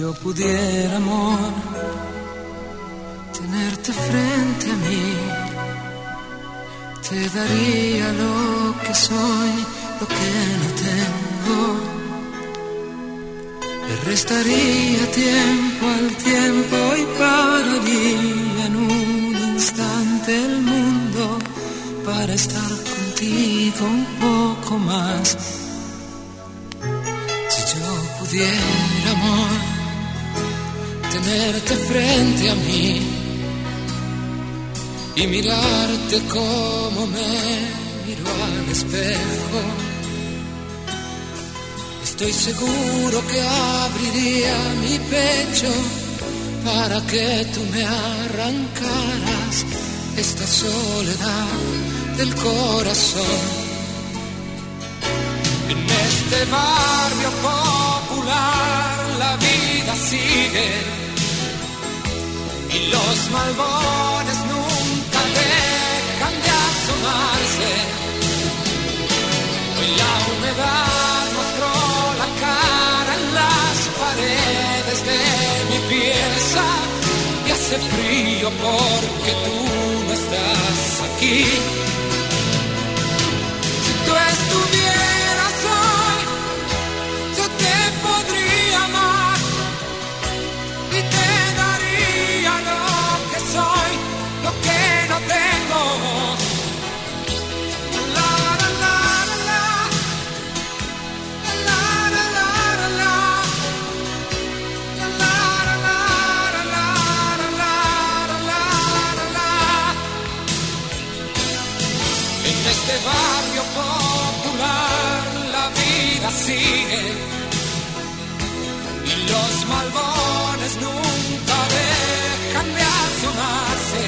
yo pudiera, amor, tenerte frente a mí, te daría lo que soy, lo que no tengo. Le restaría tiempo al tiempo y pararía en un instante el mundo para estar contigo un poco más. Si yo pudiera, amor, tenerte frente a mí y mirarte como me miro al espejo, estoy seguro que abriría mi pecho para que tú me arrancaras esta soledad del corazón. En este barrio popular la vida sigue y los malbones nunca dejan de asomarse. Hoy la humedad mostró la cara en las paredes de mi pieza y hace frío porque tú no estás aquí. Si tú estuvieras hoy, yo te podría amar y te daría lo que soy, lo que no tengo. La la la la la la la la la la la. En este barrio popular la vida sigue y los malbones nunca dejan de asomarse.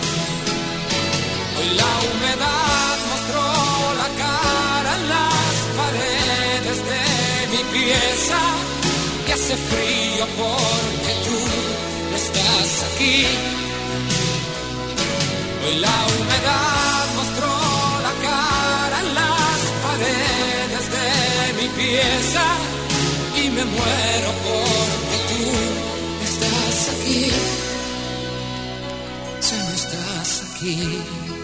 Hoy la humedad mostró la cara en las paredes de mi pieza y hace frío porque tú no estás aquí. Hoy la humedad mostró la cara en las paredes de mi pieza y me muero porque tú estás aquí, ya no estás aquí.